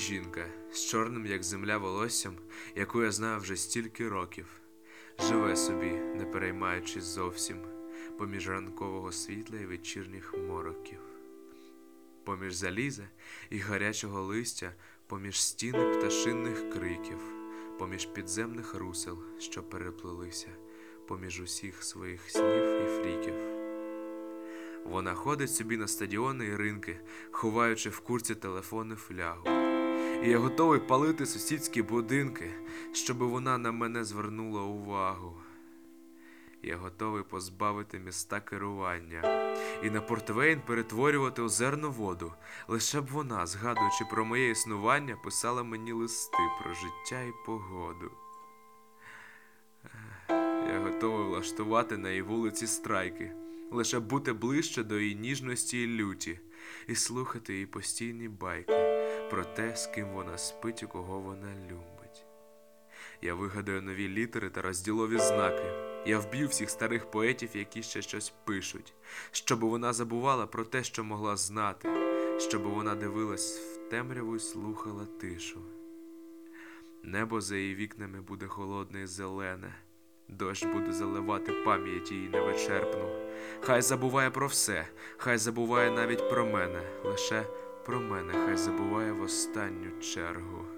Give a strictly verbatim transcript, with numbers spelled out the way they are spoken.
жінка з чорним, як земля, волоссям, яку я знаю вже стільки років. Живе собі, не переймаючись зовсім, поміж ранкового світла і вечірніх мороків. Поміж заліза і гарячого листя, поміж стіни пташинних криків, поміж підземних русел, що переплелися, поміж усіх своїх снів і фріків. Вона ходить собі на стадіони і ринки, ховаючи в курці телефони флягу. І я готовий палити сусідські будинки, щоби вона на мене звернула увагу. Я готовий позбавити міста керування і на портвейн перетворювати озерну воду, лише б вона, згадуючи про моє існування, писала мені листи про життя і погоду. Я готовий влаштувати на її вулиці страйки, лише б бути ближче до її ніжності і люті, і слухати її постійні байки про те, з ким вона спить і кого вона любить. Я вигадаю нові літери та розділові знаки. Я вб'ю всіх старих поетів, які ще щось пишуть, щоб вона забувала про те, що могла знати, щоб вона дивилась в темряву і слухала тишу. Небо за її вікнами буде холодне і зелене, дощ буде заливати пам'ять її невичерпну. Хай забуває про все, хай забуває навіть про мене, лише про мене хай забуває в останню чергу.